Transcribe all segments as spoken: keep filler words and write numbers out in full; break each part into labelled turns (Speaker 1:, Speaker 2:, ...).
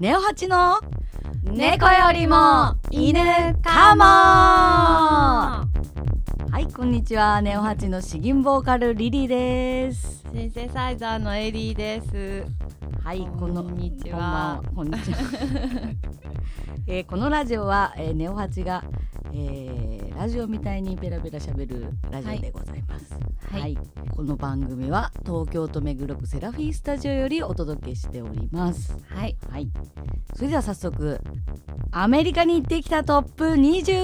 Speaker 1: ネオハチの猫よりも犬かも。はい、こんにちは。ネオハチの詩吟ボーカルリリーです。
Speaker 2: シンセサイザーのエリーです。
Speaker 1: はい、この
Speaker 2: こんにちは。
Speaker 1: こんばんは。こんにちは、えー、このラジオは、えー、ネオハチが、えー、ラジオみたいにペラペラ喋るラジオでございます。はい、はい、この番組は東京都目黒区セラフィースタジオよりお届けしております。
Speaker 2: はい、
Speaker 1: はい、それでは早速アメリカに行ってきたトップにじゅう、イ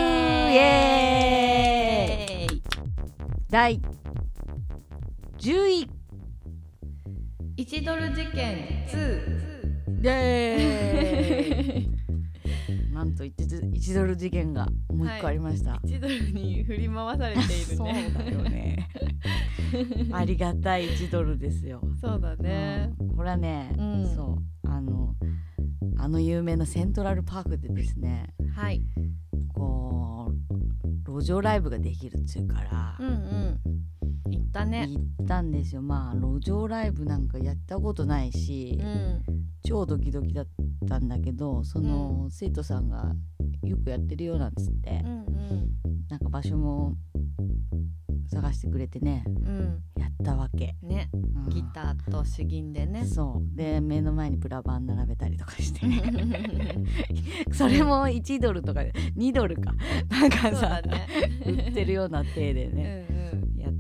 Speaker 1: エーイ。だいじゅうい、
Speaker 2: いちドル事件ツー。
Speaker 1: イエーイなんと 1, いちドル事件がもう一個ありました、
Speaker 2: はい、いちドルに振り回されているね。
Speaker 1: そうだよねありがたいいちドルですよ。
Speaker 2: そうだね、
Speaker 1: うん、これはね、うん、そうあのあの有名なセントラルパークでですね、
Speaker 2: はい、
Speaker 1: こう路上ライブができるっていうから、
Speaker 2: うんうん、行ったね。
Speaker 1: 行ったんですよ。まあ路上ライブなんかやったことないし、うん、超ドキドキだったんだけど、その、うん、生徒さんがよくやってるよなんつって、うんうん、なんか場所も探してくれてね、うん、やったわけ
Speaker 2: ね、うん、ギターと詩吟でね。
Speaker 1: そうで目の前にプラバン並べたりとかしてそれもいちドルとかにドルかなんかさ、ね、売ってるような体でねうん、うん、やって、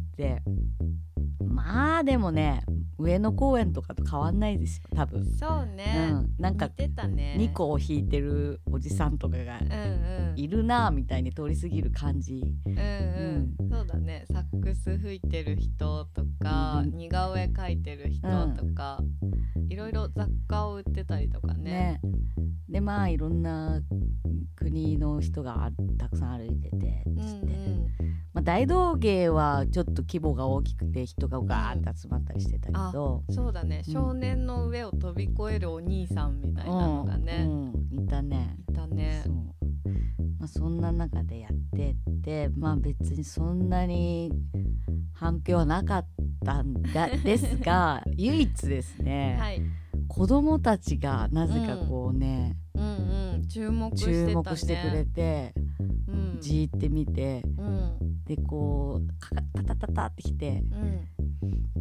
Speaker 1: まあでもね上野公園とかと変わんないですよ多分。
Speaker 2: そうね、うん、
Speaker 1: なんか
Speaker 2: 似てたね。
Speaker 1: にこを弾いてるおじさんとかがいるなみたいに通り過ぎる感じ。
Speaker 2: うんうん、うん、そうだね。サックス吹いてる人とか、うん、似顔絵描いてる人とか、うん、いろいろ雑貨を売ってたりとか ね, ね
Speaker 1: でまあいろんな国の人がたくさん歩いててつって、うんうんまあ、大道芸はちょっと規模が大きくて人がガーッと集まったりしてたけど、
Speaker 2: うん、そうだね、うん、少年の上を飛び越えるお兄さんみたいなのがね、
Speaker 1: うんうん、いたね
Speaker 2: いたね。
Speaker 1: そう、まあ、そんな中でやってってまあ別にそんなに反響はなかったんだですが唯一ですね、はい、子供たちがなぜかこうね、
Speaker 2: うんうんうん、注目してたね、
Speaker 1: 注目してくれて、うん、じーって見て、うん、でこうタタタタってきて、うん、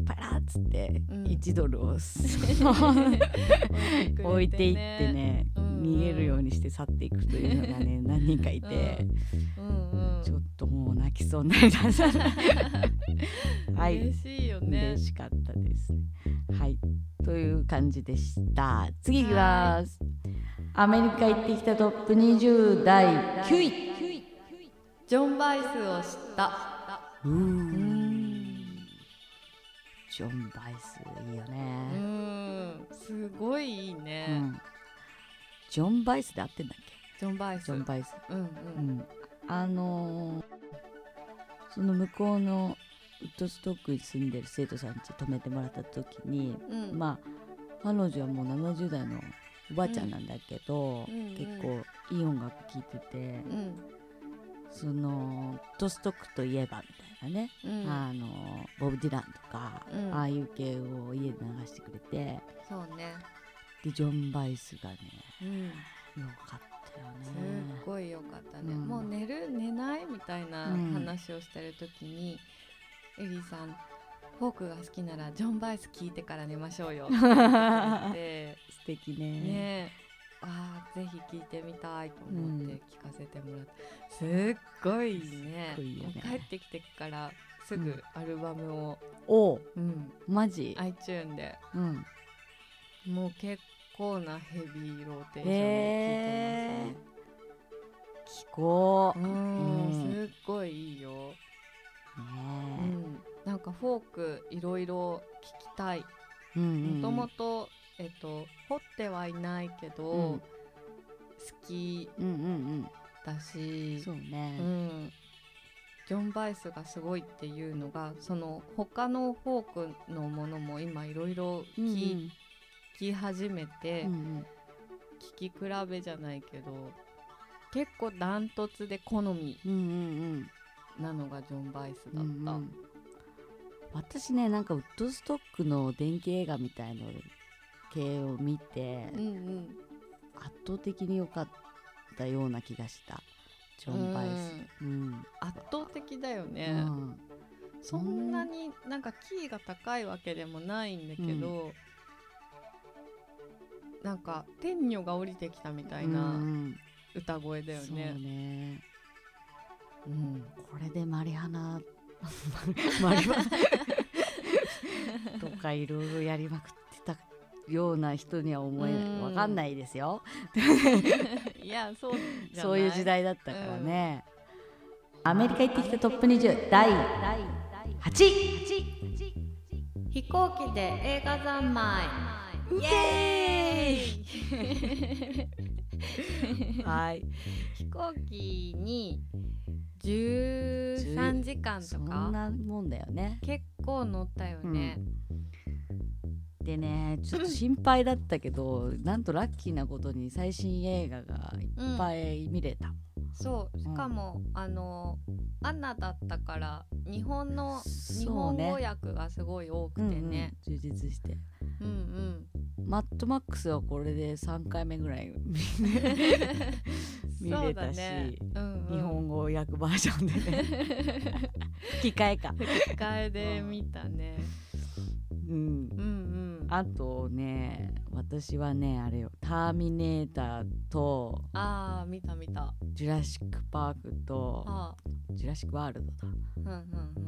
Speaker 1: パラッつって、うん、いちドルを置いていってね、うん、逃げるようにして去っていくというのがね何人かいて、うんうんうん、ちょっともう泣きそうになりましたはい、
Speaker 2: 嬉しいよね。
Speaker 1: 嬉しかったですはいという感じでした。次いきます。アメリカ行ってきたトップにじゅうだいきゅうい、
Speaker 2: ジョン・バイスを知った。
Speaker 1: うーんジョン・バイスいいよね。
Speaker 2: うーんすごいいいね、うん、
Speaker 1: ジョン・バイスで合ってんだっけ。
Speaker 2: ジョン・バイス
Speaker 1: ジョン・バイス、
Speaker 2: うんうんうん、
Speaker 1: あのー、その向こうのウッドストックに住んでる生徒さん家泊めてもらった時に、うん、まあ彼女はもうななじゅうだいのおばあちゃんなんだけど、うん、結構いい音楽聴いてて、うん、そのウッドストックといえばみたいなね、うん、あのボブ・ディランとか、うん、ああいう系を家で流してくれて、
Speaker 2: そうね。
Speaker 1: でジョン・バイスがね、うん、よかったよね。
Speaker 2: すっごいよかったね、うん、もう寝る寝ないみたいな話をしてる時に、うん、エリーさんフォークが好きならジョン・バイス聴いてから寝ましょうよって言って
Speaker 1: 素敵 ね,
Speaker 2: ねあぜひ聴いてみたいと思って聴かせてもらって、うん、すっごいね。いいよね。帰ってきてからすぐアルバムを、
Speaker 1: うん、おう、うん、マジ
Speaker 2: iTunes で、うん、もう結構なヘビーローテーションで聴いてますね。
Speaker 1: 聴こう、
Speaker 2: うん、すっごいいいよ、ねうん、なんかフォークいろいろ聴きたい。もともとえっと掘ってはいないけど、うん、好きだし、
Speaker 1: そうね、
Speaker 2: うん、ジョン・バイスがすごいっていうのがその他のフォークのものも今いろいろ聴き始めて、うんうん、聴き比べじゃないけど結構ダントツで好みなのがジョン・バイスだった、うんうん、
Speaker 1: 私ねなんかウッドストックの電気映画みたいの系を見て、うんうん、圧倒的に良かったような気がしたジョン・バイス、うん、
Speaker 2: 圧倒的だよね、うん、そんなになんかキーが高いわけでもないんだけど、うん、なんか天女が降りてきたみたいな歌声だよね、うん、そうね、
Speaker 1: うん、これでマリハナマリハナとかいろいろやりまくってたような人には思えない、わかんないですよ
Speaker 2: いやそうじゃない、
Speaker 1: そういう時代だったからね、うん、アメリカ行ってきたトップにじゅうだいはちい、
Speaker 2: 飛行機で映画三昧イエーイはい飛行機にじゅうさんじかんとかそ
Speaker 1: んなもんだよね、
Speaker 2: 結構乗ったよね、
Speaker 1: うん、でねちょっと心配だったけどなんとラッキーなことに最新映画がいっぱい見れた、うん、
Speaker 2: そうしかも、うん、あのアナだったから日本の日本語訳がすごい多くてね、うんうん、
Speaker 1: 充実して、うんうん、マッドマックスはこれでさんかいめぐらい見れたし、ねうんうん、日本語訳バージョンでね吹き替えか
Speaker 2: 吹き替えで見たね、
Speaker 1: うん、うんうんあとね私はねあれよターミネーターと
Speaker 2: あー見た見た
Speaker 1: ジュラシックパークとあジュラシックワールドだ、うんうん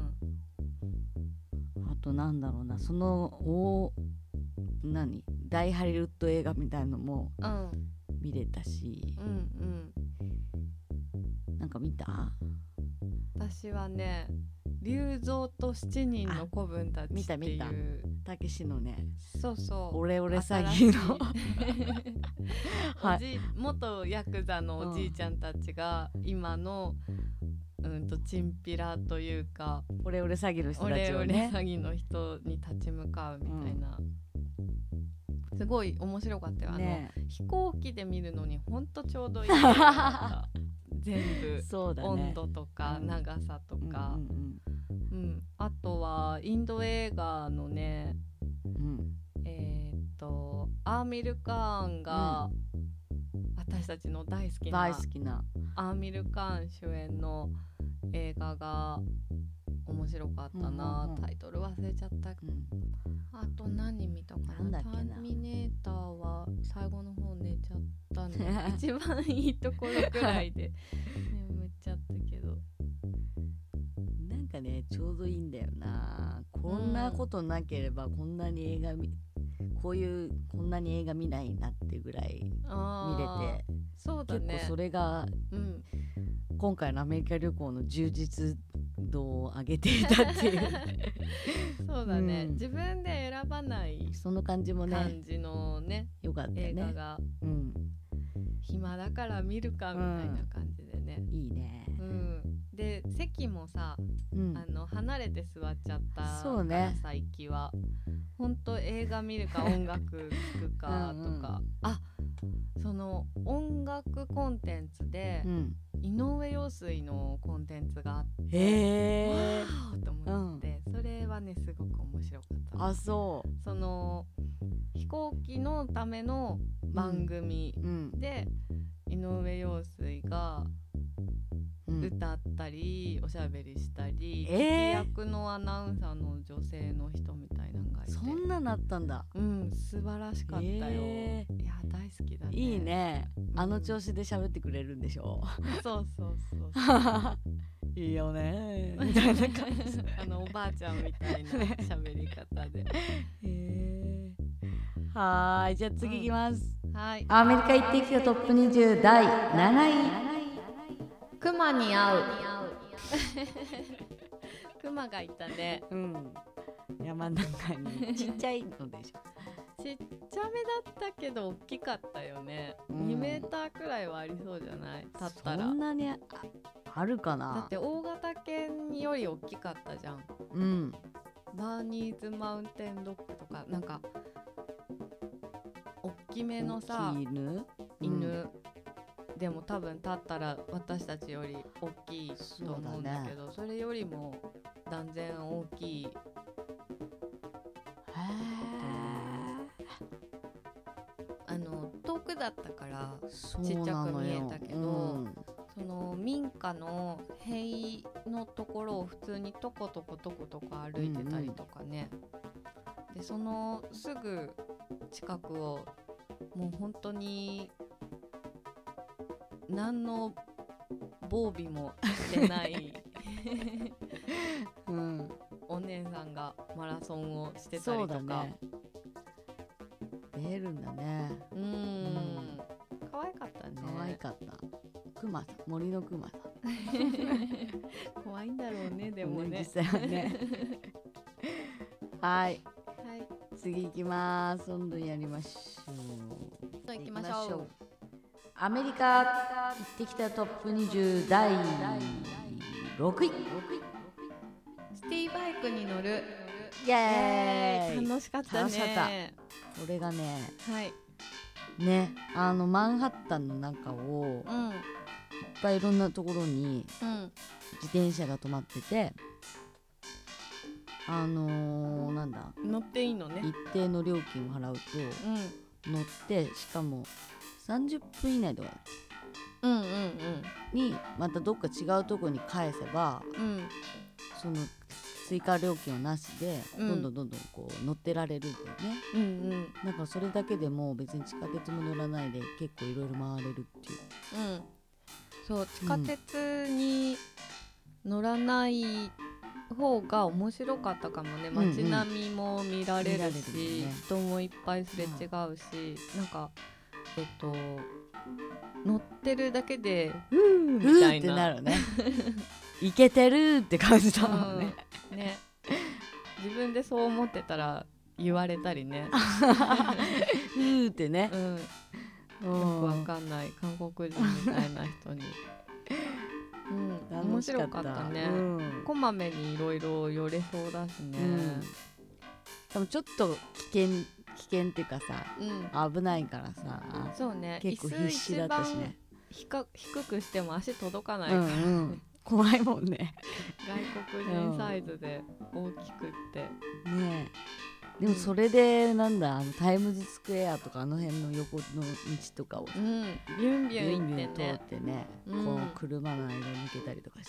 Speaker 1: うん、あとなんだろうなそのお何大ハリウッド映画みたいのも見れたし、うんうんうん、なんか見た？
Speaker 2: 私はね龍蔵と七人の子分たちっていう見た見た
Speaker 1: たけしのね
Speaker 2: そうそう
Speaker 1: オレオレ詐欺の
Speaker 2: おじ元ヤクザのおじいちゃんたちが今のうんとチンピラというか
Speaker 1: オレオレ詐欺の人たちをね
Speaker 2: オレオレ詐欺の人に立ち向かうみたいな、うん、すごい面白かったよ、ね、あの飛行機で見るのにほんとちょうどいい全部そうだ、ね、温度とか長さとか、うんうんうんうん、あとはインド映画のね、うん、えー、っとアーミル・カーンが、うん、私たちの大好きな、
Speaker 1: 大好きな
Speaker 2: アーミル・カーン主演の映画が面白かったな、うんうんうん、タイトル忘れちゃった、うん、あと何見たか な, なターミネーターは最後の方寝ちゃったんで一番いいところくらいで眠っちゃったけど
Speaker 1: なんかねちょうどいいんだよなこんなことなければこんなに映画見こういうこんなに映画見ないなっていうぐらい見れて
Speaker 2: そうだね
Speaker 1: 結構それが、うん、今回のアメリカ旅行の充実度を上げていたっていう
Speaker 2: そうだね、うん、自分で選ばない
Speaker 1: その感じもね
Speaker 2: 感じのね
Speaker 1: よかったね
Speaker 2: 映画が、うん、暇だから見るかみたいな感じでね、
Speaker 1: うん、いいね、
Speaker 2: うん、で席もさ、うん、あの離れて座っちゃったからさ行きはほんと映画見るか音楽聴くかとかうん、うん、あその音楽コンテンツで、うん、井上陽水のコンテンツがあってへーわーと思って、うん、それはねすごく面白かった。
Speaker 1: あそう
Speaker 2: その飛行機のための番組で、うんうん、井上陽水が歌ったり、うん、おしゃべりしたり、えー、聞き役のアナウンサーの女性の人みたいなのがいて
Speaker 1: そんななったんだ
Speaker 2: うん素晴らしかったよ、えー、いや大好きだね
Speaker 1: いいねあの調子で喋ってくれるんでしょ、
Speaker 2: うん、そうそうそうそう
Speaker 1: いいよねみたいな感じ
Speaker 2: あのおばあちゃんみたいな喋り方で、ね
Speaker 1: えー、はーいじゃあ次いきます、
Speaker 2: うん、はい
Speaker 1: アメリカ行ってきたトップにじゅうだいなない
Speaker 2: クマに会うクマがいたね、
Speaker 1: うん、山の中にちっちゃいのでしょ
Speaker 2: ちっちゃめだったけど大きかったよね、うん、にメーターくらいはありそうじゃない立ったら
Speaker 1: そんなに あ, あるかな
Speaker 2: だって大型犬より大きかったじゃん、うん、バーニーズマウンテンドッグとかなんか大きめのさ
Speaker 1: 大きい犬、
Speaker 2: 犬、うんでも多分立ったら私たちより大きいと思うんだけど そ,、ね、それよりも断然大きいへくだったからちっちゃく見えたけど、うん、その民家の塀のところを普通にトコトコトコトコ歩いてたりとかね、うんうん、でそのすぐ近くをもう本当に何の防備もしてない、うん、お姉さんがマラソンをしてたりとか。そうだね、
Speaker 1: 見えるんだね。
Speaker 2: うん、うん、可愛かったね。
Speaker 1: 可愛かった。クマさん、森のクマさん
Speaker 2: 怖いんだろうね、でもね、
Speaker 1: 実際はねはい、はい、次行きます。どんどんやりましょう。
Speaker 2: 行きましょう。
Speaker 1: アメリカ行ってきたトップにじゅうだいろくい、
Speaker 2: シティバイクに乗る。
Speaker 1: イエーイ、
Speaker 2: 楽しかったね。
Speaker 1: これがね、
Speaker 2: はい、
Speaker 1: ね、あのマンハッタンの中を、うん、いっぱいいろんなところに自転車が止まってて、あのー、なんだ、
Speaker 2: 乗っていいのね。
Speaker 1: 一定の料金を払うと、うん、乗って、しかもさんじゅっぷん以内とか、うんうんうん、にまたどっか違うとこに返せば、うん、その追加料金をなしでどんどんどんどんこう乗ってられるんだよね、うんうん、だからそれだけでも別に地下鉄も乗らないで結構いろいろ回れるっていう、
Speaker 2: うん、そう地下鉄に乗らない方が面白かったかもね、うんうん、街並みも見られるし、ね、人もいっぱいすれ違うし、うん、なんかえっと乗ってるだけで
Speaker 1: うーみたいなってなるねいけてるって感じだもんね、
Speaker 2: うん、ね、自分でそう思ってたら言われたりね
Speaker 1: うーってね、うん、
Speaker 2: よくわかんない韓国人みたいな人にうん、面白かったね、うん、こまめにいろいろ寄れそうだしね、うん、
Speaker 1: 多分ちょっと危険危険っていうかさ、うん、危ないからさ、
Speaker 2: そうね、
Speaker 1: 結構必死だったしね、
Speaker 2: 低くしても足届かないから、うんうん、
Speaker 1: 怖いもんね
Speaker 2: 外国人サイズで大きくって、
Speaker 1: うん、ねえ、でもそれでなんだ、あのタイムズスクエアとかあの辺の横の道とかを、
Speaker 2: うん、ビュンビュン行ってね、
Speaker 1: 通ってね、うん、こう車の間抜けたりとかして、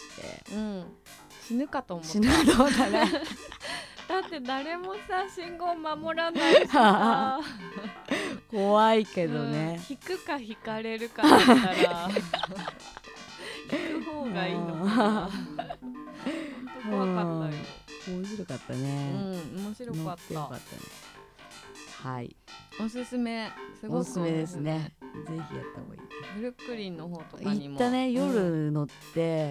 Speaker 2: うん、死ぬかと思った。
Speaker 1: 死ぬかと思ったね
Speaker 2: だって誰もさ信号守らないしさ
Speaker 1: 怖いけどね、
Speaker 2: うん、引くか引かれるかだったら引く方がいいのかな怖かったよ。
Speaker 1: 面白かったね、
Speaker 2: うん、面白かった。
Speaker 1: よかったね。はい、
Speaker 2: おすすめ、すごくおすすめ
Speaker 1: ですね。ぜひやった方がいい。
Speaker 2: ブルックリンの方とかにも
Speaker 1: 行ったね、夜乗って、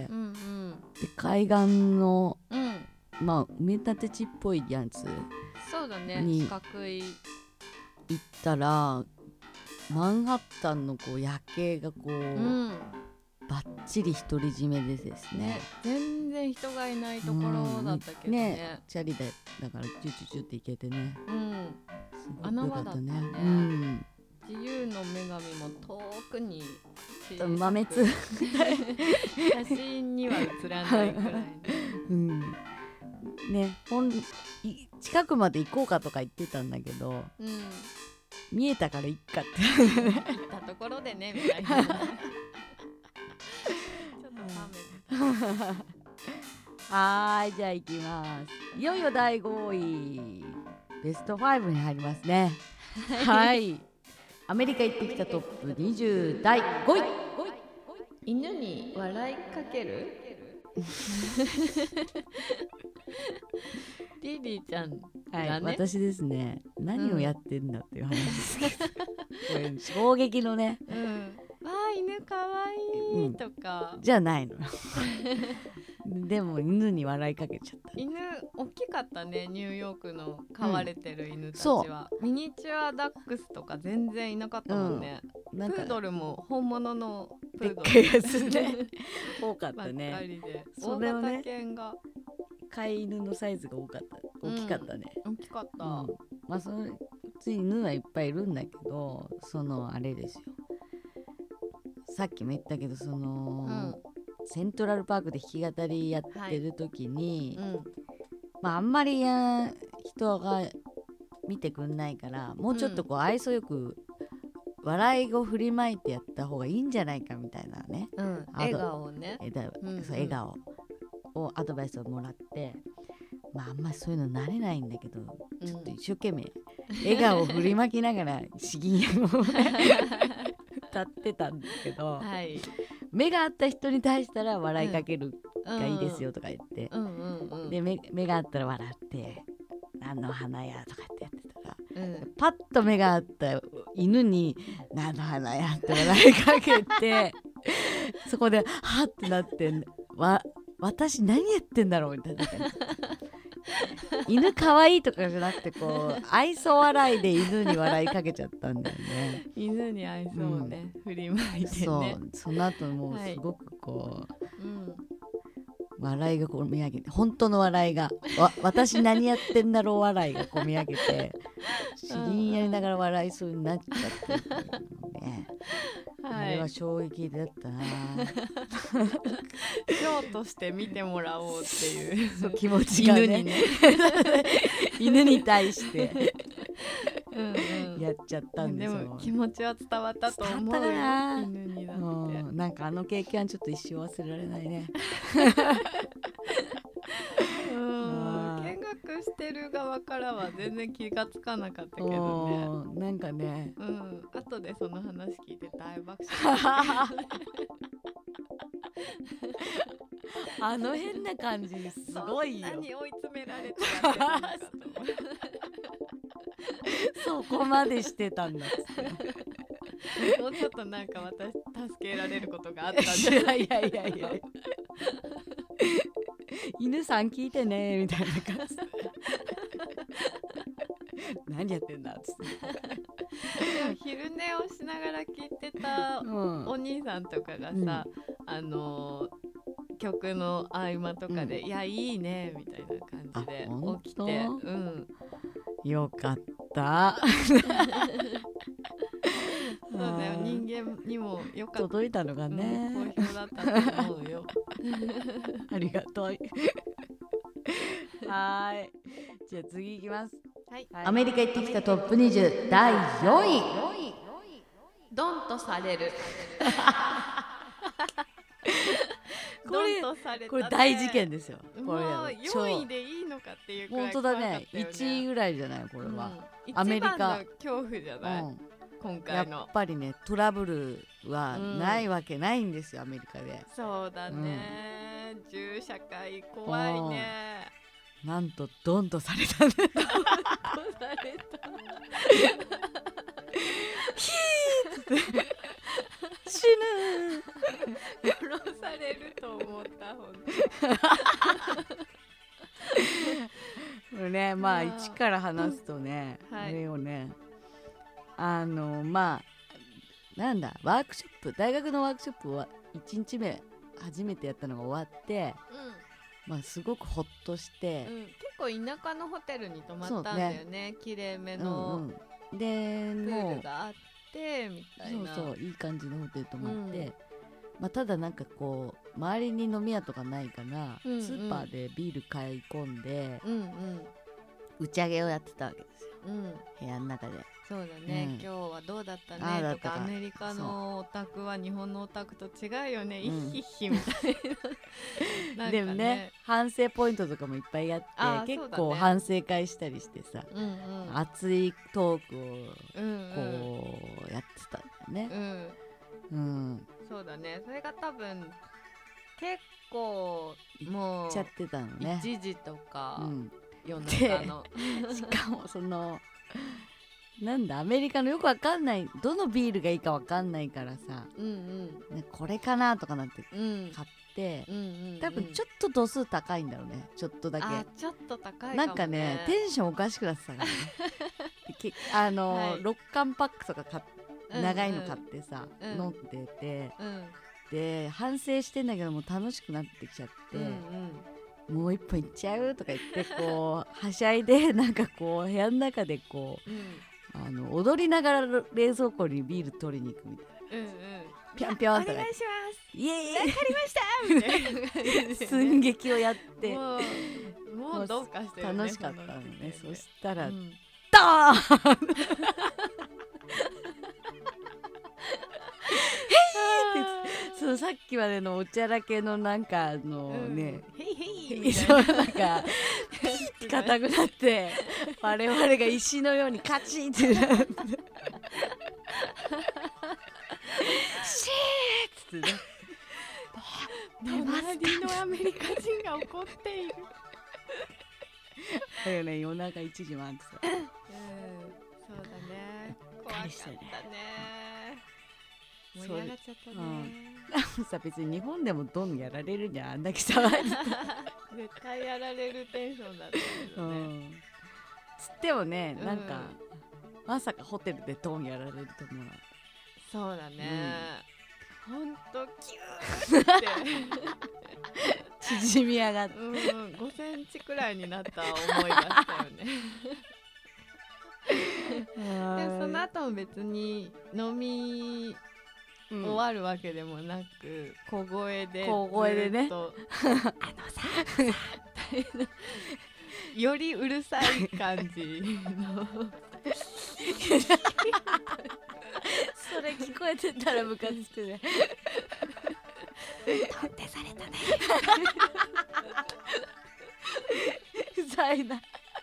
Speaker 1: うんうん、で海岸の、うん、まあ埋め立て地っぽいやつ、
Speaker 2: そうだね、四角い
Speaker 1: 行ったらマンハッタンのこう夜景がこう、うん、バッチリ独り占めでですね、ね、
Speaker 2: 全然人がいないところだったけど ね,、うん、ね、
Speaker 1: チャリでだからチュチュチュって行けてね、うん、
Speaker 2: すごくよかったね、穴場だったね、うん、自由の女神も遠くに
Speaker 1: 豆
Speaker 2: 粒写真には写らないくらい、ね、うん
Speaker 1: ね、ほん近くまで行こうかとか言ってたんだけど、うん、見えたから行っかって
Speaker 2: 行ったところでねみたいなちょっと冷めて
Speaker 1: たはい、じゃあ行きます。いよいよだいごい、ベストごに入りますねはい、アメリカ行ってきたトップにじゅうだいごい、
Speaker 2: 犬に笑いかけるリリーちゃんがね、
Speaker 1: はい、私ですね、何をやってんだっていう話ですけど、うん、これ衝撃のね、うん、
Speaker 2: わあ犬かわいいとか、
Speaker 1: うん、じゃないのでも犬に笑いかけちゃった。
Speaker 2: 犬大きかったね、ニューヨークの飼われてる犬たちは、うん、ミニチュアダックスとか全然いなかったもんね、うん、なんかプードルも本物のプードル
Speaker 1: でっかいやつね多かったね、
Speaker 2: ばっかりで、大型犬が、
Speaker 1: 飼い犬のサイズが多かった、大きかったね、
Speaker 2: うん、大きかった、うん、
Speaker 1: まあそのつい犬はいっぱいいるんだけど、そのあれですよ、さっきも言ったけど、その、うん、セントラルパークで弾き語りやってる時に、はい、うん、まああんまりや人が見てくんないから、もうちょっとこう愛想よく笑いを振りまいてやった方がいいんじゃないかみたいなね、
Speaker 2: うん、笑顔をね、
Speaker 1: えだうんうん、そう笑顔をアドバイスをもらって、まああんまりそういうの慣れないんだけど、うん、ちょっと一生懸命笑顔を振りまきながら詩吟を歌ってたんだけど、はい、目が合った人に対したら笑いかけるがいいですよとか言って、うんうんうん、で 目, 目が合ったら笑って何の花やとかってやってたら、うん、パッと目が合った犬に何の花やって笑いかけてそこではってなってわ私何やってんだろうみたいな感じ犬かわいいとかじゃなくてこう愛想笑いで犬に笑いかけちゃったんだよね
Speaker 2: 犬に愛想をね、うん、振りまいてね、
Speaker 1: そうその後もうすごくこう、はいうん、笑いがこみ上げて本当の笑いがわ私何やってんだろう笑いがこみ上げて詩吟やりながら笑いそうになっちゃってね、はい、あれは衝撃だったな
Speaker 2: ショーとして見てもらおうっていう
Speaker 1: そう気持ちがね犬にね犬に対してうんうんやっちゃったんですよ。
Speaker 2: でも気持ちは伝わったと思うよ犬にだって、
Speaker 1: うん、なんかあの経験はちょっと一生忘れられないね
Speaker 2: うん見学してる側からは全然気がつかなかったけど
Speaker 1: ねなんかね、
Speaker 2: うん、後でその話聞いて大爆笑
Speaker 1: あの変な感じすごいよ。
Speaker 2: そんなに追い詰められてやってたのかと思う
Speaker 1: そこまでしてたんだっつって
Speaker 2: もうちょっとなんか私助けられることがあったんじゃない
Speaker 1: いやいやいやいや犬さん聞いてねみたいな感じ何やってんだっつって
Speaker 2: でも昼寝をしながら聞いてたお兄さんとかがさ、うん、あの曲の合間とかで、うん、いやいいねみたいな感じで起きて、うん、
Speaker 1: よかった
Speaker 2: そうだよ人間にもよかった
Speaker 1: 届いたのがね、
Speaker 2: うん、好評だったと思うよ
Speaker 1: ありがとうはいじゃあ次いきます、はい、アメリカ行ってきたトップにじゅうだいよんい
Speaker 2: ドンとされる
Speaker 1: これドンとされた、ね、これ大事件ですよこれ
Speaker 2: もうよんいでいいのかっていうくらい
Speaker 1: 本当だねいちいぐらいじゃないこれは、
Speaker 2: うん、アメリカ一番の恐怖じゃない、うん今回の
Speaker 1: やっぱりねトラブルはないわけないんですよ、うん、アメリカで
Speaker 2: そうだね、うん、銃社会怖いね
Speaker 1: なんとドンとされたねドンとされたヒー死
Speaker 2: ぬ殺されると思ったほんと
Speaker 1: これねまあ一から話すとね、うんはい、これをねあのまあなんだワークショップ大学のワークショップはいちにちめ初めてやったのが終わって、うんまあ、すごくほっとして、
Speaker 2: うん、結構田舎のホテルに泊まったんだよね綺麗めの、うんうん、でプールがあってみたいな
Speaker 1: そうそういい感じのホテル泊まって、うんまあ、ただなんかこう周りに飲み屋とかないから、うんうん、スーパーでビール買い込んで、うんうん、打ち上げをやってたわけですよ、うん、部屋の中で
Speaker 2: そうだね、うん、今日はどうだったねとかアメリカのオタクは日本のオタクと違うよね、うん、イッヒッヒみたいな, な、ね、
Speaker 1: でもね反省ポイントとかもいっぱいあって結構反省会したりしてさ、うんうん、熱いトークをこうやってたんだよね、うん
Speaker 2: うん、そうだねそれが多分結構もう
Speaker 1: いっちゃってたのね
Speaker 2: いちじとか、うん、夜中の
Speaker 1: しかもそのなんだアメリカのよくわかんないどのビールがいいかわかんないからさ、うんうんね、これかなとかなって買って、うんうんうんうん、多分ちょっと度数高いんだろうねちょっとだけ
Speaker 2: あちょっと高いかもね
Speaker 1: なんかねテンションおかしくなってたからねあの、はい、ろっかんパックとか買っ長いの買ってさ、うんうん、飲んでて、うん、で反省してんだけども楽しくなってきちゃって、うんうん、もう一本いっちゃうとか言ってこうはしゃいでなんかこう部屋の中でこう、うんあの踊りながら冷蔵庫にビール取りに行くみたいな、うんうん、ピョンピョンとか
Speaker 2: お願いします
Speaker 1: イエーイ
Speaker 2: わかりましたみたいな感じで、ね、
Speaker 1: 寸劇をやって
Speaker 2: もう、もうどうかしてるね
Speaker 1: 楽しかったのねそしたら、うん、ドーンのさっきまでのおちゃらけのなんかあのね、
Speaker 2: うん、ヘイヘイみ
Speaker 1: そう
Speaker 2: たいな
Speaker 1: なんか硬くなって我々が石のようにカチンってなってシーッつってね
Speaker 2: 隣のアメリカ人が怒っている
Speaker 1: だよね、夜中いちじまんってさ、
Speaker 2: うん、そうだね、怖かったね、盛り上がっちゃったね、
Speaker 1: うん、さ別に日本でもドンやられるんじゃん、あんだけ騒いでた
Speaker 2: 絶対やられるテンションだったけどね、うん、
Speaker 1: つってもね、なんか、うん、まさかホテルでドンやられると思う。
Speaker 2: そうだね、うん、ほんとキューって
Speaker 1: 縮み上がって、
Speaker 2: うん、ごセンチくらいになった思い出したよねでその後も別に飲み終わるわけでもなく、小声で
Speaker 1: 小声でね
Speaker 2: あのさよりうるさい感じの
Speaker 1: それ聞こえてたらムカつくね
Speaker 2: とってされたね
Speaker 1: うざいな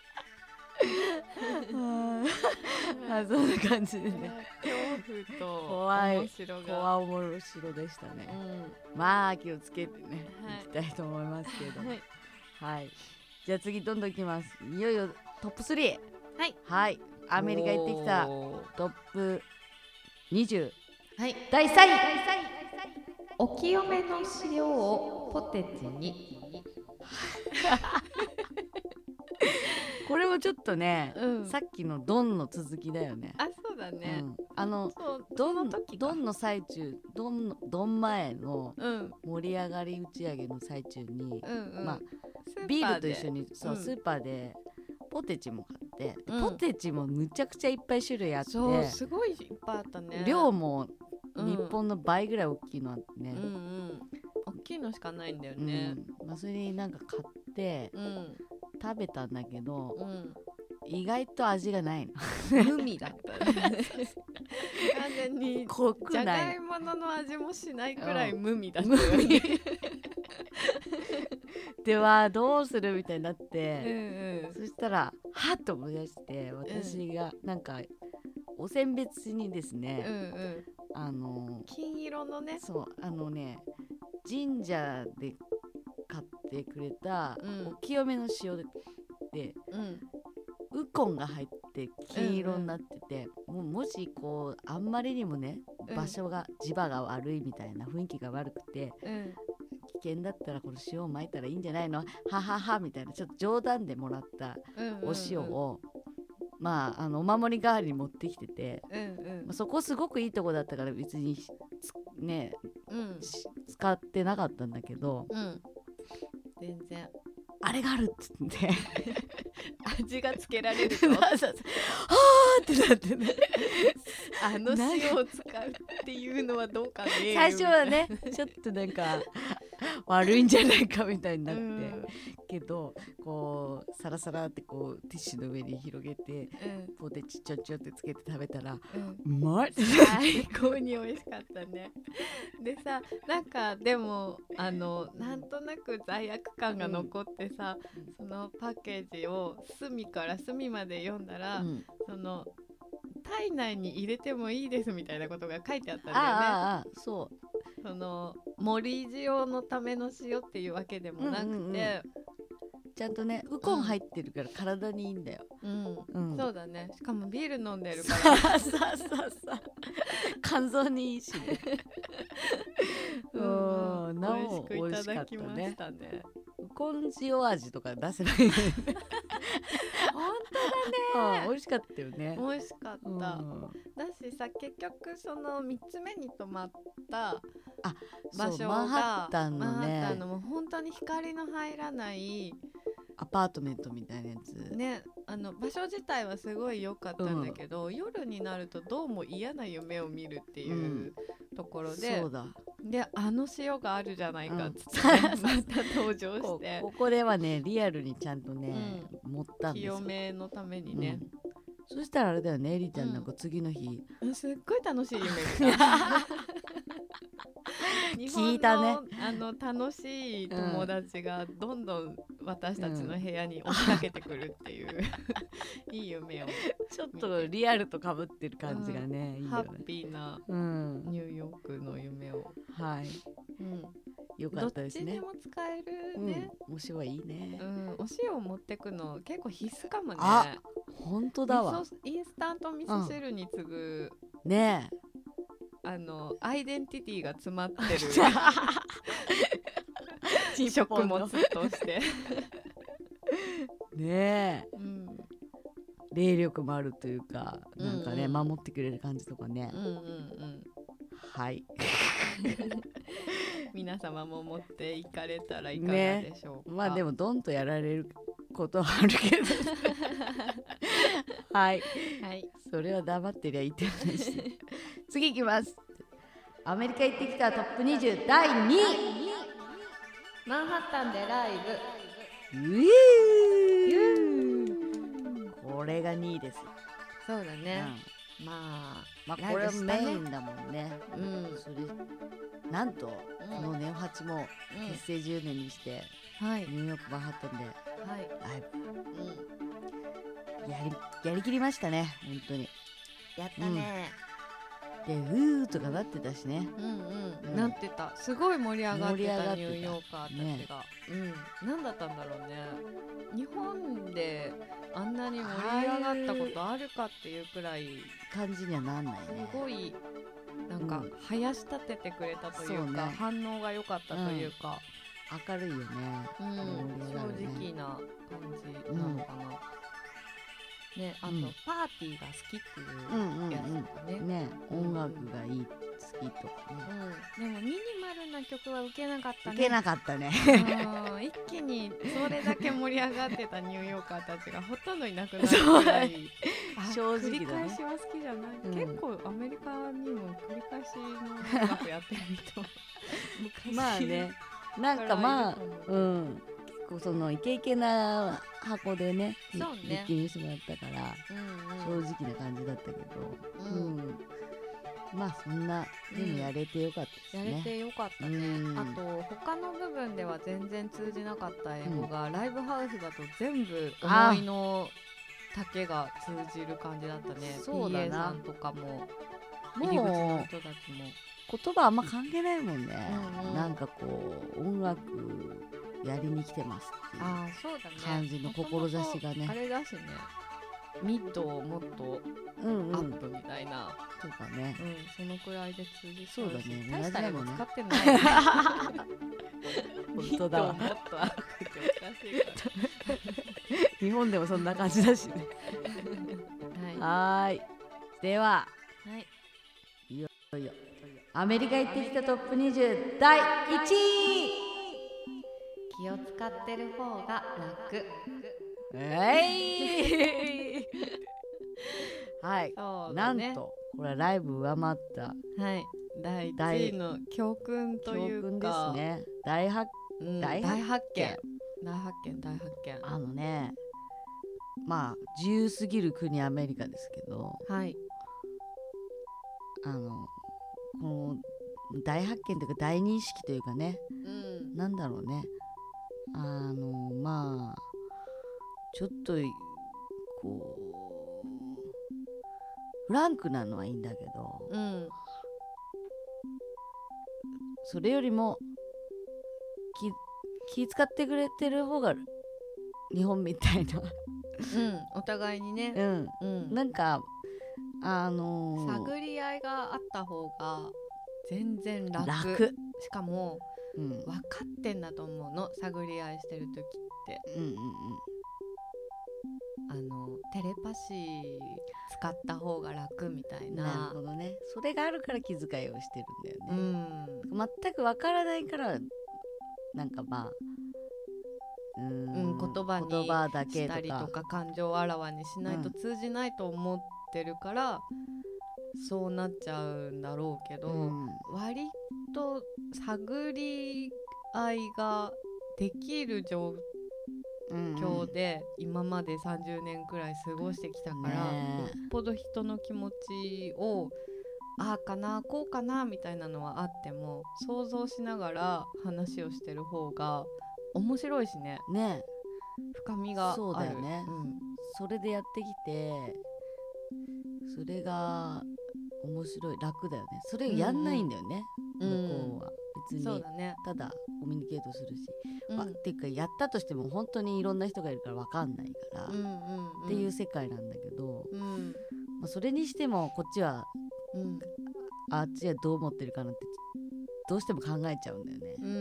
Speaker 1: あ、そんな感じでね、
Speaker 2: 恐怖と
Speaker 1: 怖い
Speaker 2: 面白が
Speaker 1: 怖面白でしたね、うん、まあ気をつけてね、はい、いきたいと思いますけれども、はい、はい、じゃあ次どんどんいきます。いよいよトップスリー、はい、はい、アメリカ行ってきたトップにじゅう、はい、だいさんい、
Speaker 2: お清めの塩をポテチに
Speaker 1: これもちょっとね、うん、さっきのドンの続きだよね。
Speaker 2: あ、そうだね、うん、
Speaker 1: あのドンのドンの最中、ドンのドン前の盛り上がり打ち上げの最中に、うんうん、まあビールと一緒にそう、うん、スーパーでポテチも買って、うん、ポテチもむちゃくちゃいっぱい種類あって、
Speaker 2: そうすごいいっぱいあったね。
Speaker 1: 量も日本の倍ぐらい大きいのあってね、
Speaker 2: うんうん、大きいのしかないんだよね、
Speaker 1: うん、まあ、それになんか買って、うん、食べたんだけど、うん、意外と味がないの
Speaker 2: 無味だったね完全にじゃがいもの味もしないくらい無味だったよね
Speaker 1: ではどうするみたいになって、
Speaker 2: うんうん、
Speaker 1: そしたらはっと思い出して、私がなんかお選別にですね、うんうん、あの
Speaker 2: 金色のね、
Speaker 1: そうあのね神社で買ってくれた、うん、お清めの塩で、で、うん、ウコンが入って金色になってて、うんうん、も, もしこうあんまりにもね場所が、うん、地場が悪いみたいな雰囲気が悪くて、うん、危険だったらこの塩を撒いたらいいんじゃないの、はははみたいなちょっと冗談でもらったお塩を、うんうんうん、まあ、あのお守り代わりに持ってきてて、うんうん、まあ、そこすごくいいとこだったから別にね、うん、使ってなかったんだけど、うん、
Speaker 2: 全然
Speaker 1: あれがあるっつって
Speaker 2: 味がつけられると
Speaker 1: はーってなってね
Speaker 2: あの塩を使うっていうのはどうかね
Speaker 1: 最初はねちょっとなんか悪いんじゃないかみたいになって、うん、けどこうサラサラってこうティッシュの上に広げて、うん、ポテチちょちょってつけて食べたら、うん、うまい
Speaker 2: 最高に美味しかったねでさ、なんかでもあのなんとなく罪悪感が残ってさ、うん、そのパッケージを隅から隅まで読んだら、うん、その体内に入れてもいいですみたいなことが書いてあったんだよね。
Speaker 1: ああ、そう
Speaker 2: その盛り塩のための塩っていうわけでもなくて、うんうんうん、
Speaker 1: ちゃんとねウコン入ってるから体にいいんだよ、
Speaker 2: うんうん、そうだね。しかもビール飲んでるからさ
Speaker 1: さささ肝臓にいいしねうん、うん、なお美味しくいただきましたね。ウコン塩味とか出せない本
Speaker 2: 当だね、
Speaker 1: うん、美味しかったよね。
Speaker 2: 美味しかった、うん、だしさ、結局そのみっつめに泊まった場所が
Speaker 1: マンハッタンのね、
Speaker 2: マンハッタンのもう本当に光の入らない
Speaker 1: アパートメントみたいなやつ
Speaker 2: ね。あの場所自体はすごい良かったんだけど、うん、夜になるとどうも嫌な夢を見るっていうところで、うん、そうだであの塩があるじゃないかっつって、ね、うん、また登場して
Speaker 1: こ, ここではねリアルにちゃんとね、うん、持ったんですよ、
Speaker 2: 清めのためにね、
Speaker 1: うん、そしたらあれだよね、エリちゃんなんか次の日、
Speaker 2: うん、すっごい楽しい夢見た
Speaker 1: 聞いたね。
Speaker 2: あの楽しい友達がどんどん私たちの部屋に押しかけてくるっていう、うん、いい夢を
Speaker 1: ちょっとリアルと被ってる感じがね、
Speaker 2: うん、
Speaker 1: いいよね。
Speaker 2: ハッピーなニューヨークの夢を、
Speaker 1: うん、はい、うん、よかったですね。
Speaker 2: どっちにも使えるね、
Speaker 1: うん、お塩はいいね、
Speaker 2: うん、お塩を持ってくの結構必須かもね。
Speaker 1: あ、本当だわ。
Speaker 2: インスタント味噌汁に次ぐ、
Speaker 1: うん、ねえ、
Speaker 2: あのアイデンティティが詰まってる食物として
Speaker 1: ねえ、うん、霊力もあるというか、なんかね、うんうん、守ってくれる感じとかね、うんうんうん、はい
Speaker 2: 皆様も持っていかれたらいかがでしょうか、
Speaker 1: ね、まあでもドンとやられることはあるけどはい、はい、それは黙ってりゃいいって話次いきます。アメリカ行ってきたトップにじゅうだいにい、
Speaker 2: マンハッタンでライブ。
Speaker 1: うーこれがにいです。
Speaker 2: そうだね、うん、まあ、まあ、
Speaker 1: これはメインだもんね、うん、それなんと、うん、このネオハチも結成じゅうねんにして、うん、ニューヨークマンハッタンでライブ、はい、うん、やり、やりきりましたね、本当に
Speaker 2: やったね、
Speaker 1: うん、でうーとかなってたしね、
Speaker 2: うんうんうん、なってた、すごい盛り上がってたニューヨーカーたちが、ね、うん、何だったんだろうね。日本であんなに盛り上がったことあるかっていうくらい
Speaker 1: 感じにはなんないね。
Speaker 2: すごいなんか生やし立ててくれたというか、うん、反応が良かったというか、
Speaker 1: うん、明るいよね、
Speaker 2: うん、正直な感じなのかな、うんね、あと、うん、パーティーが好きっていうやつとかね、
Speaker 1: うんうんうん、ね、音楽がいい、好きとかね、
Speaker 2: うん、でもミニマルな曲は受けなかったね。
Speaker 1: 受けなかったね
Speaker 2: 一気にそれだけ盛り上がってたニューヨーカーたちがほとんどいなくなるくらい
Speaker 1: 正直だね。
Speaker 2: 繰り返しは好きじゃない、うん、結構アメリカにも繰り返しの音楽やってる人昔
Speaker 1: まあね、なんかまあ、うん、そのイケイケな箱でね、
Speaker 2: そうね、
Speaker 1: 一気にしてもらったから、うんうん、正直な感じだったけど、うんうん、まあそんなでもやれてよかったですね、
Speaker 2: うん、やれてよかったね、うん、あと他の部分では全然通じなかった英語が、うん、ライブハウスだと全部思いの丈が通じる感じだったね。
Speaker 1: そうだな、
Speaker 2: ピーエー さんとかも入り口の人たちも
Speaker 1: 言葉あんま関係ないもんね、うんうん、なんかこう音楽やりに来てますっていう感じの志がね、
Speaker 2: あれだしね、ミッドをもっとアップみたいな、
Speaker 1: うんうん、とかね、
Speaker 2: うん、そのくらいで通じ
Speaker 1: そうだね、
Speaker 2: 大した英語使ってない
Speaker 1: 本当だわ、
Speaker 2: ミッドをもっとアップって難しいから
Speaker 1: 日本でもそんな感じだしねはい、はいでは、はい、いよいよアメリカ行ってきたトップにじゅうだいいちい、
Speaker 2: 気を使ってる方が楽。
Speaker 1: えいはい、ね、なんとこれはライブ上回った、
Speaker 2: はい、だいいちいの教訓というか、教訓です
Speaker 1: ね、大発、
Speaker 2: うん、大発見大発見大発見。
Speaker 1: あのね、まあ自由すぎる国アメリカですけど、
Speaker 2: はい、
Speaker 1: あのこの大発見というか大認識というかね、うん、なんだろうね、あのまあちょっとこうフランクなのはいいんだけど、うん、それよりも気、気使ってくれてる方が日本みたいな、うん、
Speaker 2: お互いにね、
Speaker 1: うんうん、なんかあのー、
Speaker 2: 探り合いがあった方が全然 楽,
Speaker 1: 楽
Speaker 2: しかも、うん、分かってんだと思うの、探り合いしてる時って、うんうんうん、あのテレパシー使った方が楽みたいな。
Speaker 1: なるほどね、それがあるから気遣いをしてるんだよね、うん、全く分からないからなんかまあうーん、
Speaker 2: うん、言葉に
Speaker 1: 言葉だけ
Speaker 2: したりとか感情をあらわにしないと通じないと思ってるから、うん、そうなっちゃうんだろうけど、うん、割と探り合いができる状況で今までさんじゅうねんくらい過ごしてきたから、ね、よっぽど人の気持ちをああかなこうかなみたいなのはあっても想像しながら話をしてる方が面白いしね。
Speaker 1: ね、
Speaker 2: 深みがある。
Speaker 1: そうだよね、
Speaker 2: うん、
Speaker 1: それでやってきてそれが面白い、楽だよね。それやんないんだよね、うんうん、向こうは別に、
Speaker 2: そうだね、
Speaker 1: ただコミュニケートするし、
Speaker 2: うん、
Speaker 1: あっていうかやったとしても本当にいろんな人がいるから分かんないから、うんうんうん、っていう世界なんだけど、うんまあ、それにしてもこっちは、うん、あっちはどう思ってるかなってどうしても考えちゃうんだよね、うん、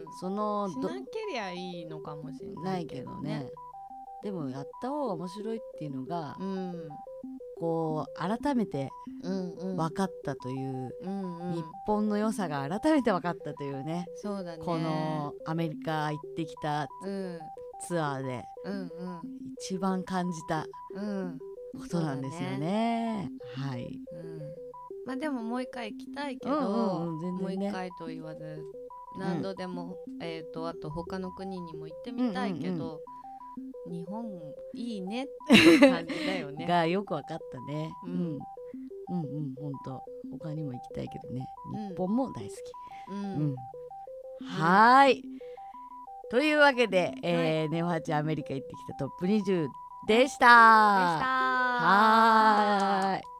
Speaker 1: その
Speaker 2: しなけりゃいいのかもしれないけど ね,
Speaker 1: ないけどね。でもやった方が面白いっていうのが、うん、こう改めて分かったという、うんうん、日本の良さが改めて分かったというね、
Speaker 2: そうだね、
Speaker 1: このアメリカ行ってきたツアーで一番感じたことなんですよね、うん、はい、うん
Speaker 2: まあ、でももう一回行きたいけど、うんうんうん全然ね、もう一回と言わず何度でも、うんえー、とあと他の国にも行ってみたいけど、うんうんうん日本いいねっていう感じだよね
Speaker 1: がよく分かったね、うん、うんうん本当他にも行きたいけどね、日本も大好き、うんうん、はーい、というわけで、えーはい、ネオハチアメリカ行ってきたトップにじゅうでした。でした。はーい。